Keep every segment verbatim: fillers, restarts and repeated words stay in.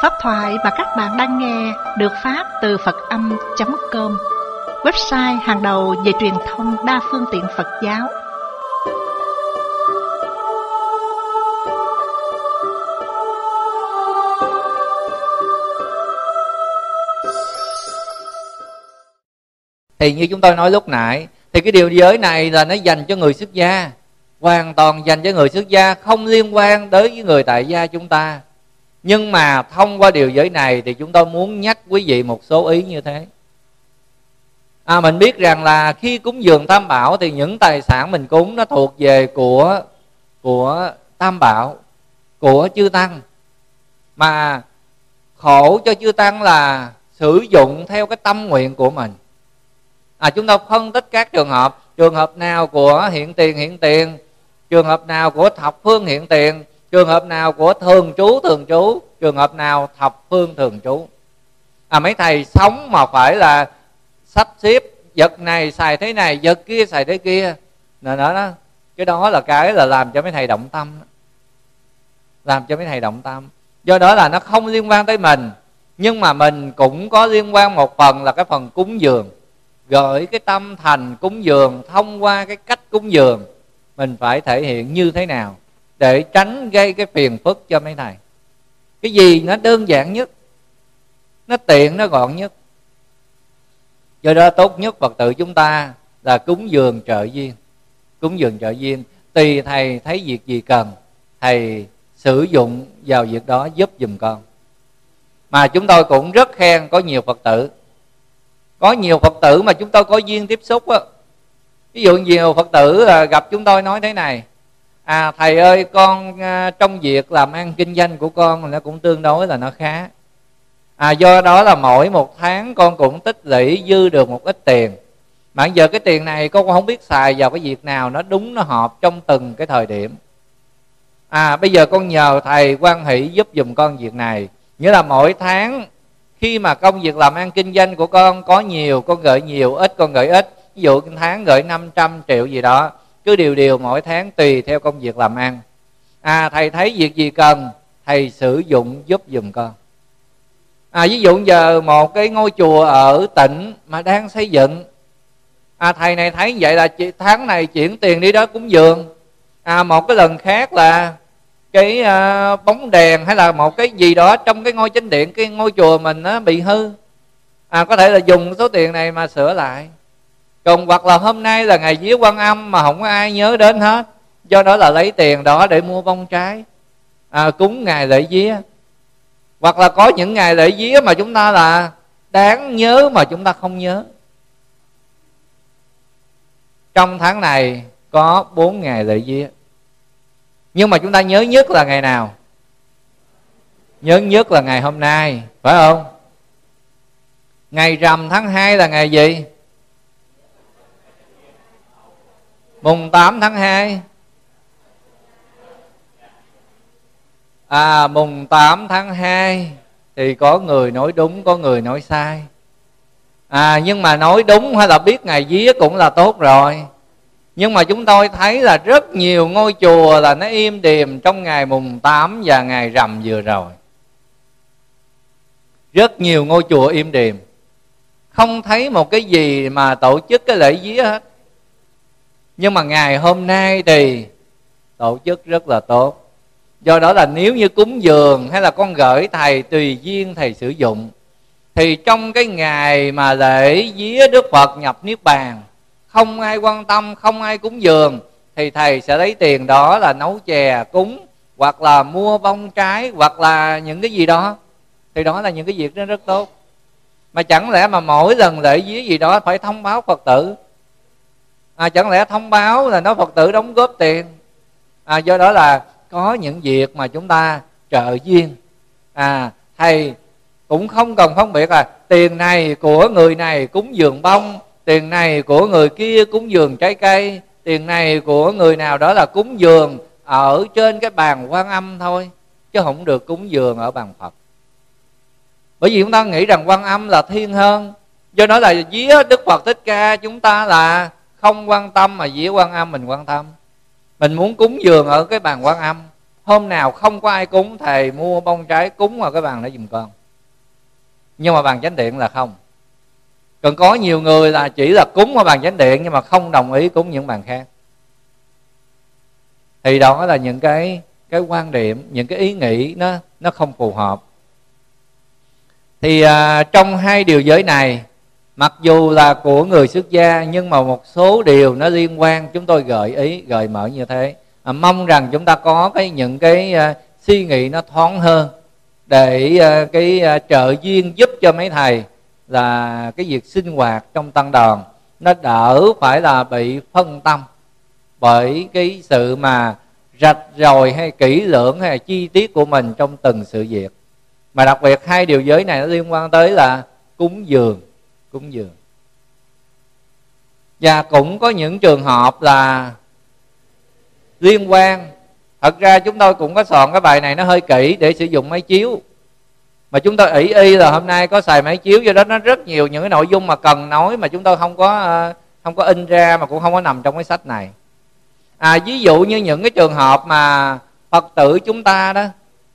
Pháp thoại mà các bạn đang nghe được phát từ Phật Âm chấm com, website hàng đầu về truyền thông đa phương tiện Phật giáo. Thì như chúng tôi nói lúc nãy, thì cái điều giới này là nó dành cho người xuất gia, hoàn toàn dành cho người xuất gia, không liên quan tới với người tại gia chúng ta. Nhưng mà thông qua điều giới này thì chúng tôi muốn nhắc quý vị một số ý như thế. À, mình biết rằng là khi cúng dường Tam Bảo thì những tài sản mình cúng nó thuộc về của của Tam Bảo, của chư Tăng. Mà khổ cho chư Tăng là sử dụng theo cái tâm nguyện của mình. À, chúng ta phân tích các trường hợp, trường hợp nào của hiện tiền hiện tiền, trường hợp nào của thập phương hiện tiền, trường hợp nào của thường trú thường trú, trường hợp nào thập phương thường trú. À, mấy thầy sống mà phải là sắp xếp vật này xài thế này, vật kia xài thế kia, đó, đó, đó. Cái đó là cái là làm cho mấy thầy động tâm, làm cho mấy thầy động tâm. Do đó là nó không liên quan tới mình, nhưng mà mình cũng có liên quan một phần là cái phần cúng dường. Gửi cái tâm thành cúng dường thông qua cái cách cúng dường, mình phải thể hiện như thế nào để tránh gây cái phiền phức cho mấy thầy. Cái gì nó đơn giản nhất, nó tiện, nó gọn nhất. Do đó tốt nhất Phật tử chúng ta là cúng dường trợ duyên. Cúng dường trợ duyên, tùy thầy thấy việc gì cần, thầy sử dụng vào việc đó giúp giùm con. Mà chúng tôi cũng rất khen có nhiều Phật tử, có nhiều Phật tử mà chúng tôi có duyên tiếp xúc á. Ví dụ nhiều Phật tử gặp chúng tôi nói thế này: À thầy ơi, con trong việc làm ăn kinh doanh của con nó cũng tương đối là nó khá. À do đó là mỗi một tháng con cũng tích lũy dư được một ít tiền. Mà giờ cái tiền này con không biết xài vào cái việc nào nó đúng, nó hợp trong từng cái thời điểm. À bây giờ con nhờ thầy quan hỷ giúp giùm con việc này. Nghĩa là mỗi tháng khi mà công việc làm ăn kinh doanh của con có nhiều, con gửi nhiều, ít con gửi ít. Ví dụ tháng gửi năm trăm triệu gì đó, cứ điều điều mỗi tháng tùy theo công việc làm ăn. À thầy thấy việc gì cần, thầy sử dụng giúp giùm con. À ví dụ giờ một cái ngôi chùa ở tỉnh mà đang xây dựng, à thầy này thấy vậy là tháng này chuyển tiền đi đó cúng dường. À một cái lần khác là cái uh, bóng đèn hay là một cái gì đó trong cái ngôi chánh điện, cái ngôi chùa mình nó bị hư, à có thể là dùng số tiền này mà sửa lại. Còn hoặc là hôm nay là ngày vía Quan Âm mà không có ai nhớ đến hết, do đó là lấy tiền đó để mua bông trái, à, cúng ngày lễ vía. Hoặc là có những ngày lễ vía mà chúng ta là đáng nhớ mà chúng ta không nhớ. Trong tháng này có bốn ngày lễ vía, nhưng mà chúng ta nhớ nhất là ngày nào? Nhớ nhất là ngày hôm nay, phải không? Ngày rằm tháng hai là ngày gì? Mùng tám tháng hai. À mùng tám tháng hai thì có người nói đúng, có người nói sai. À nhưng mà nói đúng hay là biết ngày vía cũng là tốt rồi. Nhưng mà chúng tôi thấy là rất nhiều ngôi chùa là nó im điềm trong ngày mùng tám và ngày rằm vừa rồi. Rất nhiều ngôi chùa im điềm, không thấy một cái gì mà tổ chức cái lễ vía hết. Nhưng mà ngày hôm nay thì tổ chức rất là tốt. Do đó là nếu như cúng dường hay là con gửi thầy tùy duyên thầy sử dụng, thì trong cái ngày mà lễ vía Đức Phật nhập Niết Bàn, không ai quan tâm, không ai cúng dường, thì thầy sẽ lấy tiền đó là nấu chè cúng, hoặc là mua bông trái, hoặc là những cái gì đó. Thì đó là những cái việc đó rất tốt. Mà chẳng lẽ mà mỗi lần lễ vía gì đó phải thông báo Phật tử? À chẳng lẽ thông báo là nói Phật tử đóng góp tiền? À do đó là có những việc mà chúng ta trợ duyên. À thầy cũng không cần phân biệt là tiền này của người này cúng dường bông, tiền này của người kia cúng dường trái cây, tiền này của người nào đó là cúng dường ở trên cái bàn Quan Âm thôi, chứ không được cúng dường ở bàn Phật. Bởi vì chúng ta nghĩ rằng Quan Âm là thiên hơn. Do đó là vía Đức Phật Thích Ca chúng ta là không quan tâm, mà vía Quan Âm mình quan tâm. Mình muốn cúng dường ở cái bàn Quan Âm, hôm nào không có ai cúng, thầy mua bông trái cúng vào cái bàn đó giùm con. Nhưng mà bàn chánh điện là không. Còn có nhiều người là chỉ là cúng vào bàn chánh điện nhưng mà không đồng ý cúng những bàn khác. Thì đó là những cái cái quan điểm, những cái ý nghĩ nó nó không phù hợp. Thì à, trong hai điều giới này, mặc dù là của người xuất gia nhưng mà một số điều nó liên quan, chúng tôi gợi ý gợi mở như thế. À, mong rằng chúng ta có cái những cái uh, suy nghĩ nó thoáng hơn để uh, cái uh, trợ duyên giúp cho mấy thầy là cái việc sinh hoạt trong tăng đoàn nó đỡ phải là bị phân tâm bởi cái sự mà rạch ròi hay kỹ lưỡng hay chi tiết của mình trong từng sự việc. Mà đặc biệt hai điều giới này nó liên quan tới là cúng dường, cúng dường. Và cũng có những trường hợp là liên quan. Thật ra chúng tôi cũng có soạn cái bài này nó hơi kỹ để sử dụng máy chiếu. Mà chúng tôi ỷ y là hôm nay có xài máy chiếu, do đó nó rất nhiều những cái nội dung mà cần nói mà chúng tôi không có không có in ra, mà cũng không có nằm trong cái sách này. À, ví dụ như những cái trường hợp mà Phật tử chúng ta đó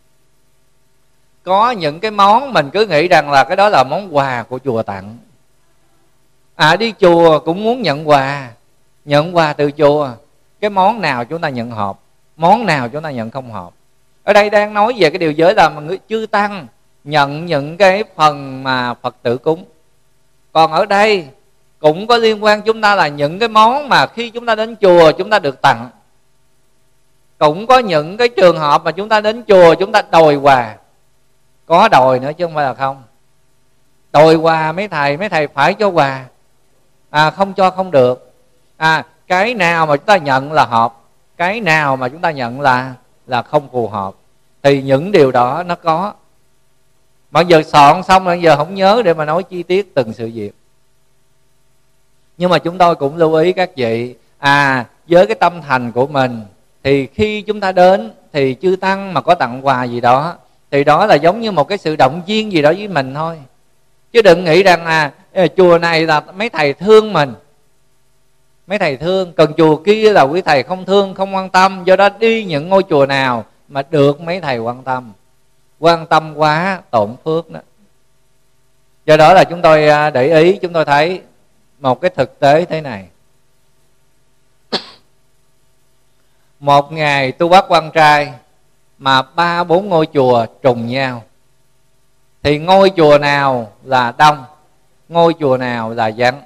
có những cái món mình cứ nghĩ rằng là cái đó là món quà của chùa tặng. À, đi chùa cũng muốn nhận quà, nhận quà từ chùa. Cái món nào chúng ta nhận hộp, món nào chúng ta nhận không hộp. Ở đây đang nói về cái điều giới là mà người chư tăng nhận những cái phần mà Phật tử cúng. Còn ở đây cũng có liên quan chúng ta là những cái món mà khi chúng ta đến chùa chúng ta được tặng. Cũng có những cái trường hợp mà chúng ta đến chùa chúng ta đòi quà. Có đòi nữa chứ không phải là không. Đòi quà mấy thầy, mấy thầy phải cho quà. À, không cho không được. À, cái nào mà chúng ta nhận là hợp, cái nào mà chúng ta nhận là là không phù hợp. Thì những điều đó nó có. Mà giờ soạn xong rồi giờ không nhớ để mà nói chi tiết từng sự việc. Nhưng mà chúng tôi cũng lưu ý các vị, à, với cái tâm thành của mình thì khi chúng ta đến thì chư tăng mà có tặng quà gì đó thì đó là giống như một cái sự động viên gì đó với mình thôi. Chứ đừng nghĩ rằng à chùa này là mấy thầy thương mình, mấy thầy thương, còn chùa kia là quý thầy không thương, không quan tâm. Do đó đi những ngôi chùa nào mà được mấy thầy quan tâm, quan tâm quá tổn phước đó. Do đó là chúng tôi để ý, chúng tôi thấy một cái thực tế thế này. Một ngày tu bắt quan trai mà ba bốn ngôi chùa trùng nhau, thì ngôi chùa nào là đông, ngôi chùa nào là vắng.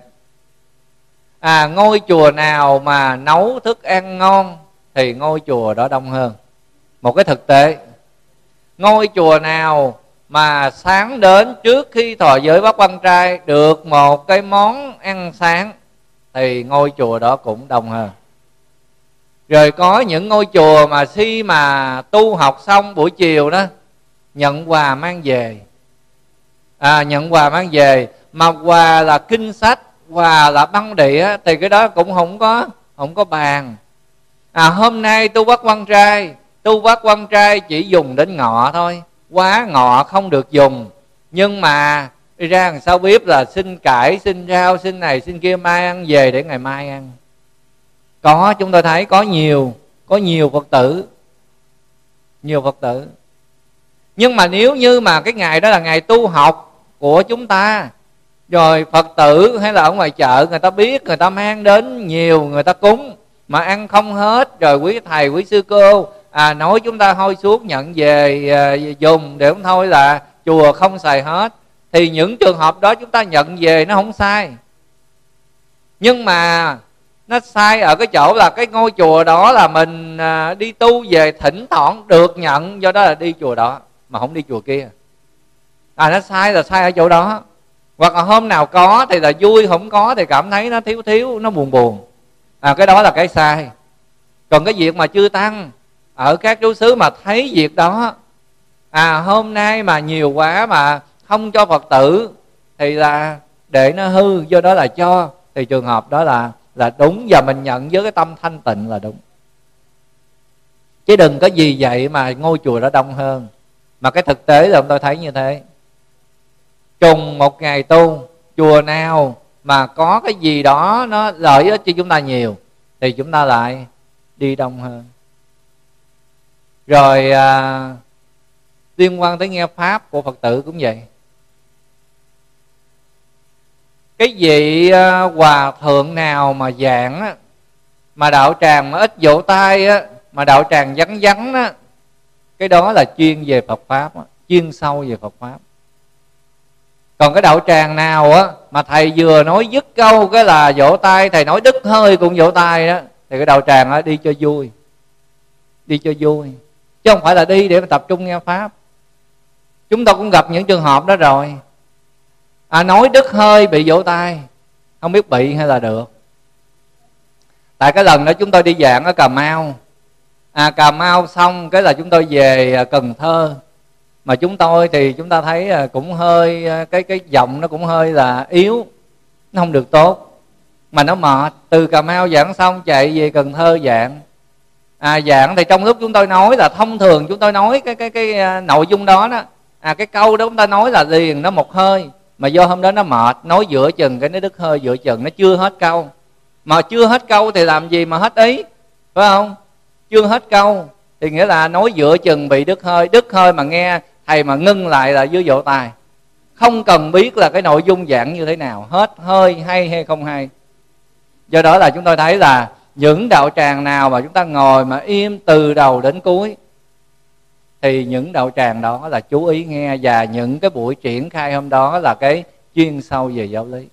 À, ngôi chùa nào mà nấu thức ăn ngon thì ngôi chùa đó đông hơn. Một cái thực tế. Ngôi chùa nào mà sáng đến trước khi thọ giới bắt quan trai được một cái món ăn sáng thì ngôi chùa đó cũng đông hơn. Rồi có những ngôi chùa mà khi mà tu học xong buổi chiều đó nhận quà mang về. À, nhận quà mang về mà quà là kinh sách, quà là băng đĩa thì cái đó cũng không có không có bàn. À, hôm nay tu bắt quan trai, tu bắt quan trai chỉ dùng đến ngọ thôi, quá ngọ không được dùng. Nhưng mà đi ra làm sao biết là xin cải, xin rau, xin này, xin kia, mai ăn về để ngày mai ăn. Có, chúng tôi thấy có nhiều, có nhiều Phật tử, nhiều Phật tử. Nhưng mà nếu như mà cái ngày đó là ngày tu học của chúng ta, rồi Phật tử hay là ở ngoài chợ người ta biết, người ta mang đến nhiều, người ta cúng mà ăn không hết, rồi quý thầy, quý sư cô à, nói chúng ta hôi suốt nhận về à, dùng để không thôi là chùa không xài hết, thì những trường hợp đó chúng ta nhận về nó không sai. Nhưng mà nó sai ở cái chỗ là cái ngôi chùa đó là mình à, đi tu về thỉnh thoảng được nhận, do đó là đi chùa đó mà không đi chùa kia. À, nó sai là sai ở chỗ đó. Hoặc là hôm nào có thì là vui, không có thì cảm thấy nó thiếu thiếu, nó buồn buồn. À, cái đó là cái sai. Còn cái việc mà chư tăng ở các trú xứ mà thấy việc đó, à hôm nay mà nhiều quá mà không cho Phật tử thì là để nó hư, do đó là cho, thì trường hợp đó là là đúng, và mình nhận với cái tâm thanh tịnh là đúng. Chứ đừng có gì vậy mà ngôi chùa đó đông hơn. Mà cái thực tế là tôi thấy như thế. Trùng một ngày tu, chùa nào mà có cái gì đó nó lợi ích cho chúng ta nhiều thì chúng ta lại đi đông hơn. Rồi à, liên quan tới nghe pháp của Phật tử cũng vậy. Cái vị à, hòa thượng nào mà giảng á, mà đạo tràng mà ít vỗ tay á, mà đạo tràng vắng vắng á, cái đó là chuyên về Phật pháp á, chuyên sâu về Phật pháp. Còn cái đạo tràng nào á mà thầy vừa nói dứt câu cái là vỗ tay, thầy nói đứt hơi cũng vỗ tay đó, thì cái đạo tràng á đi cho vui, đi cho vui, chứ không phải là đi để mà tập trung nghe pháp. Chúng tôi cũng gặp những trường hợp đó rồi. À, nói đứt hơi bị vỗ tay, không biết bị hay là được. Tại cái lần đó chúng tôi đi giảng ở Cà Mau, à, Cà Mau xong cái là chúng tôi về Cần Thơ. Mà chúng tôi thì chúng ta thấy cũng hơi cái cái giọng nó cũng hơi là yếu, nó không được tốt, mà nó mệt. Từ Cà Mau giảng xong chạy về Cần Thơ giảng. À, giảng thì trong lúc chúng tôi nói là thông thường chúng tôi nói cái cái cái nội dung đó đó, à, cái câu đó chúng ta nói là liền nó một hơi, mà do hôm đó nó mệt, nói giữa chừng cái nó đứt hơi giữa chừng, nó chưa hết câu. Mà chưa hết câu thì làm gì mà hết ý, phải không? Chưa hết câu thì nghĩa là nói giữa chừng bị đứt hơi. Đứt hơi mà nghe thầy mà ngưng lại là dưới vỗ tay, không cần biết là cái nội dung giảng như thế nào, hết hơi hay hay không hay. Do đó là chúng tôi thấy là những đạo tràng nào mà chúng ta ngồi mà im từ đầu đến cuối thì những đạo tràng đó là chú ý nghe. Và những cái buổi triển khai hôm đó là cái chuyên sâu về giáo lý.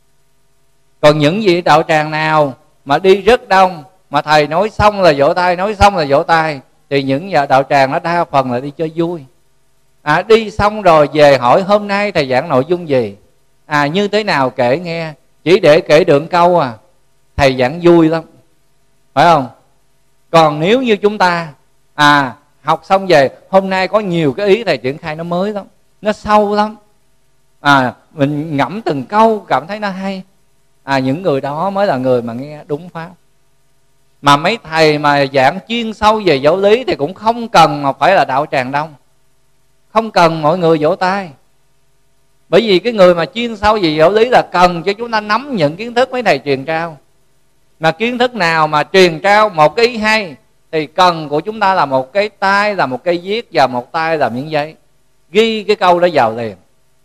Còn những vị đạo tràng nào mà đi rất đông, mà thầy nói xong là vỗ tay, nói xong là vỗ tay, thì những đạo tràng đó đa phần là đi chơi vui. À, đi xong rồi về hỏi hôm nay thầy giảng nội dung gì, à, như thế nào kể nghe, chỉ để kể được câu à, thầy giảng vui lắm, phải không? Còn nếu như chúng ta à học xong về, hôm nay có nhiều cái ý thầy triển khai nó mới lắm, nó sâu lắm, à, mình ngẫm từng câu cảm thấy nó hay, à, những người đó mới là người mà nghe đúng pháp. Mà mấy thầy mà giảng chuyên sâu về giáo lý thì cũng không cần mà phải là đạo tràng đông, không cần mọi người vỗ tay. Bởi vì cái người mà chuyên sâu về giáo lý là cần cho chúng ta nắm những kiến thức mấy thầy truyền trao. Mà kiến thức nào mà truyền trao một cái ý hay thì cần của chúng ta là một cái tay là một cây viết và một tay là miếng giấy, ghi cái câu đó vào liền.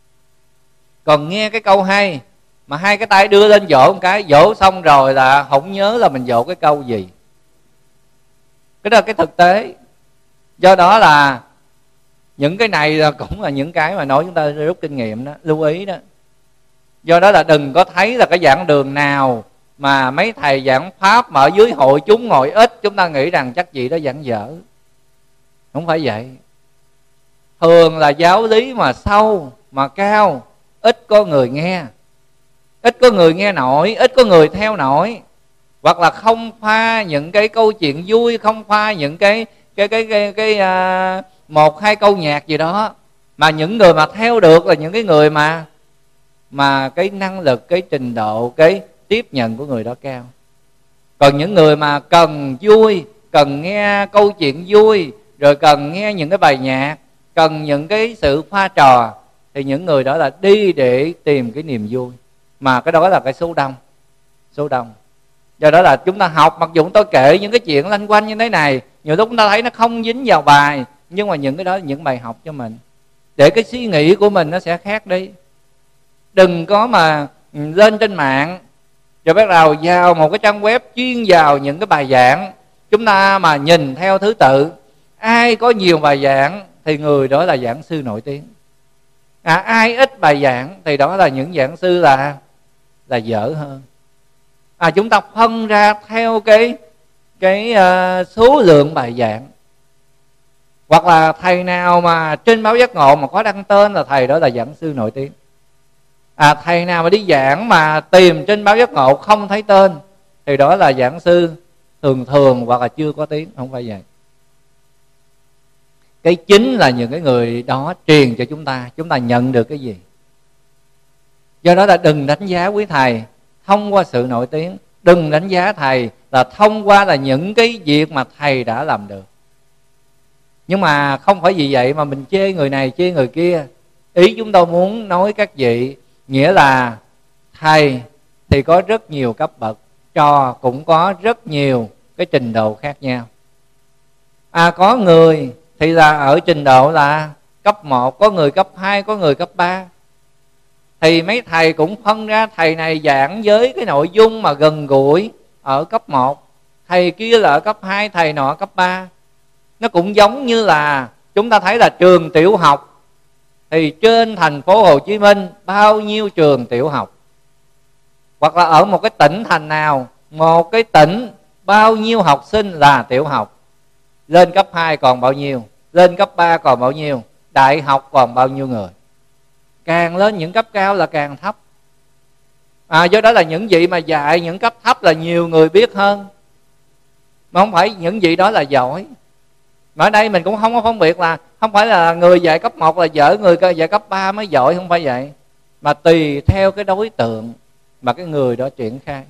Còn nghe cái câu hay mà hai cái tay đưa lên vỗ một cái, vỗ xong rồi là không nhớ là mình vỗ cái câu gì. Cái đó là cái thực tế. Do đó là những cái này là cũng là những cái mà nói chúng ta rút kinh nghiệm đó, lưu ý đó. Do đó là đừng có thấy là cái giảng đường nào mà mấy thầy giảng pháp mà ở dưới hội chúng ngồi ít, chúng ta nghĩ rằng chắc gì đó giảng dở. Không phải vậy. Thường là giáo lý mà sâu, mà cao, ít có người nghe, ít có người nghe nổi, ít có người theo nổi. Hoặc là không pha những cái câu chuyện vui, không pha những cái cái cái cái, cái, cái uh, một hai câu nhạc gì đó. Mà những người mà theo được là những cái người mà mà cái năng lực, cái trình độ, cái tiếp nhận của người đó cao. Còn những người mà cần vui, cần nghe câu chuyện vui, rồi cần nghe những cái bài nhạc, cần những cái sự pha trò, thì những người đó là đi để tìm cái niềm vui. Mà cái đó là cái số đông, số đông. Do đó là chúng ta học, mặc dù tôi kể những cái chuyện lanh quanh như thế này, nhiều lúc chúng ta thấy nó không dính vào bài, nhưng mà những cái đó là những bài học cho mình, để cái suy nghĩ của mình nó sẽ khác đi. Đừng có mà lên trên mạng rồi bắt đầu vào một cái trang web chuyên vào những cái bài giảng. Chúng ta mà nhìn theo thứ tự, ai có nhiều bài giảng thì người đó là giảng sư nổi tiếng, à, ai ít bài giảng thì đó là những giảng sư là là dở hơn. À, chúng ta phân ra theo cái cái uh, số lượng bài giảng. Hoặc là thầy nào mà trên báo Giác Ngộ mà có đăng tên là thầy đó là giảng sư nổi tiếng. À, thầy nào mà đi giảng mà tìm trên báo Giác Ngộ không thấy tên thì đó là giảng sư thường thường hoặc là chưa có tiếng. Không phải vậy. Cái chính là những cái người đó truyền cho chúng ta, chúng ta nhận được cái gì. Do đó là đừng đánh giá quý thầy thông qua sự nổi tiếng, đừng đánh giá thầy là thông qua là những cái việc mà thầy đã làm được. Nhưng mà không phải vì vậy mà mình chê người này chê người kia. Ý chúng tôi muốn nói các vị, nghĩa là thầy thì có rất nhiều cấp bậc, trò cũng có rất nhiều cái trình độ khác nhau. À, có người thì là ở trình độ là cấp một, có người cấp hai, có người cấp ba. Thì mấy thầy cũng phân ra, thầy này giảng với cái nội dung mà gần gũi ở cấp một, thầy kia là ở cấp hai, thầy nọ cấp ba. Nó cũng giống như là chúng ta thấy là trường tiểu học, thì trên thành phố Hồ Chí Minh bao nhiêu trường tiểu học, hoặc là ở một cái tỉnh thành nào, một cái tỉnh bao nhiêu học sinh là tiểu học. Lên cấp hai còn bao nhiêu, lên cấp ba còn bao nhiêu, đại học còn bao nhiêu người. Càng lên những cấp cao là càng thấp. À, do đó là những vị mà dạy những cấp thấp là nhiều người biết hơn, mà không phải những vị đó là giỏi. Mà ở đây mình cũng không có phân biệt là không phải là người dạy cấp một là dở, người dạy cấp ba mới giỏi, không phải vậy. Mà tùy theo cái đối tượng mà cái người đó triển khai,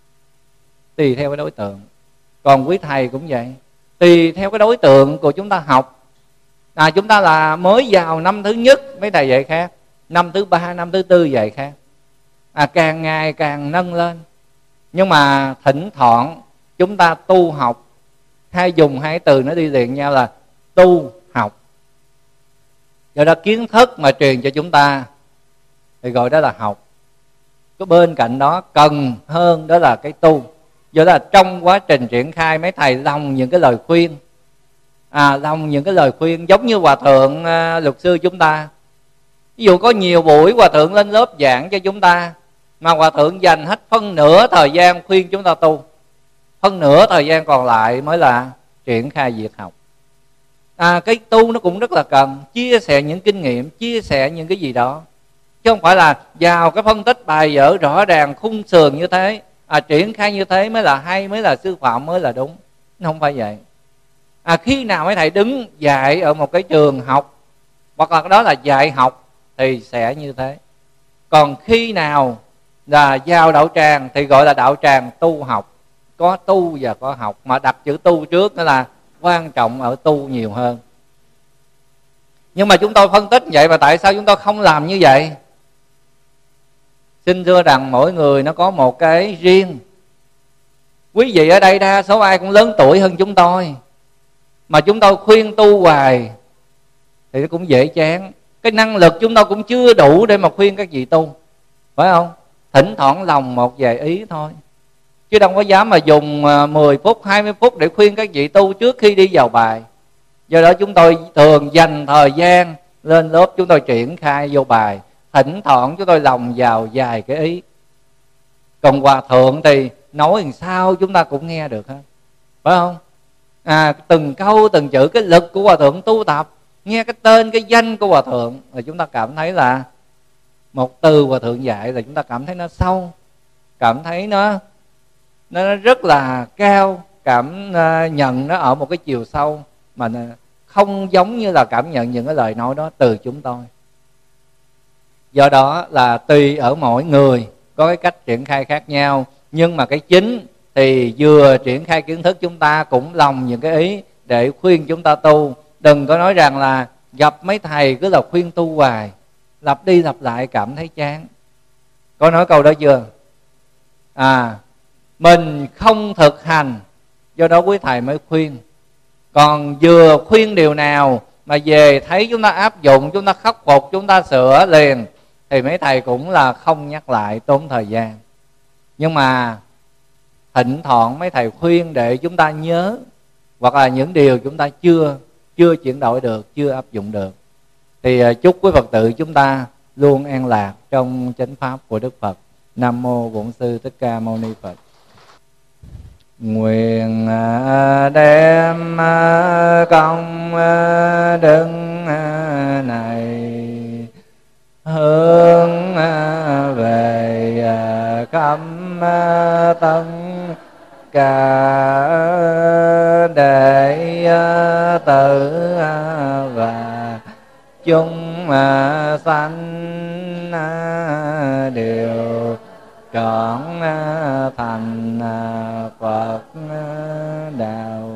tùy theo cái đối tượng. Còn quý thầy cũng vậy, tùy theo cái đối tượng của chúng ta học. À, chúng ta là mới vào năm thứ nhất, mấy thầy dạy khác, năm thứ ba, năm thứ tư dạy khác. À, càng ngày càng nâng lên. Nhưng mà thỉnh thoảng chúng ta tu học, hay dùng hai từ nó đi liền nhau là tu học. Do đó kiến thức mà truyền cho chúng ta thì gọi đó là học. Cái bên cạnh đó cần hơn đó là cái tu. Do đó là trong quá trình triển khai, mấy thầy lòng những cái lời khuyên, à, lòng những cái lời khuyên giống như hòa thượng à, luật sư chúng ta. Ví dụ có nhiều buổi hòa thượng lên lớp giảng cho chúng ta, mà hòa thượng dành hết phân nửa thời gian khuyên chúng ta tu, phân nửa thời gian còn lại mới là triển khai việc học. À, cái tu nó cũng rất là cần chia sẻ những kinh nghiệm, chia sẻ những cái gì đó, chứ không phải là vào cái phân tích bài vở rõ ràng khung sườn như thế, à, triển khai như thế mới là hay, mới là sư phạm, mới là đúng. Nó không phải vậy. À, khi nào mấy thầy đứng dạy ở một cái trường học, hoặc là đó là dạy học, thì sẽ như thế. Còn khi nào là vào đạo tràng thì gọi là đạo tràng tu học. Có tu và có học, mà đặt chữ tu trước nữa là quan trọng ở tu nhiều hơn. Nhưng mà chúng tôi phân tích vậy, mà tại sao chúng tôi không làm như vậy? Xin thưa rằng mỗi người nó có một cái riêng. Quý vị ở đây đa số ai cũng lớn tuổi hơn chúng tôi, mà chúng tôi khuyên tu hoài thì nó cũng dễ chán. Cái năng lực chúng tôi cũng chưa đủ để mà khuyên các vị tu, phải không? Thỉnh thoảng lòng một vài ý thôi, chứ đâu có dám mà dùng mười phút, hai mươi phút để khuyên các vị tu trước khi đi vào bài. Do đó chúng tôi thường dành thời gian lên lớp, chúng tôi triển khai vô bài. Thỉnh thoảng chúng tôi lòng vào vài cái ý. Còn hòa thượng thì nói làm sao chúng ta cũng nghe được hết, phải không? À, từng câu từng chữ, cái lực của hòa thượng tu tập, nghe cái tên cái danh của hòa thượng là chúng ta cảm thấy là một từ hòa thượng dạy là chúng ta cảm thấy nó sâu, cảm thấy nó nó rất là cao, cảm nhận nó ở một cái chiều sâu mà không giống như là cảm nhận những cái lời nói đó từ chúng tôi. Do đó là tùy ở mỗi người có cái cách triển khai khác nhau, nhưng mà cái chính thì vừa triển khai kiến thức, chúng ta cũng lòng những cái ý để khuyên chúng ta tu. Đừng có nói rằng là gặp mấy thầy cứ là khuyên tu hoài, lặp đi lặp lại cảm thấy chán. Có nói câu đó chưa? À, mình không thực hành, do đó quý thầy mới khuyên. Còn vừa khuyên điều nào mà về thấy chúng ta áp dụng, chúng ta khắc phục, chúng ta sửa liền, thì mấy thầy cũng là không nhắc lại, tốn thời gian. Nhưng mà thỉnh thoảng mấy thầy khuyên để chúng ta nhớ, hoặc là những điều chúng ta chưa chưa chuyển đổi được, chưa áp dụng được, thì chúc quý Phật tử chúng ta luôn an lạc trong chánh pháp của Đức Phật. Nam mô Bổn Sư Thích Ca Mâu Ni Phật. Nguyện đem công đức này hướng về khắp tất cả đệ tử và chúng sanh đều trọn thành Phật đạo.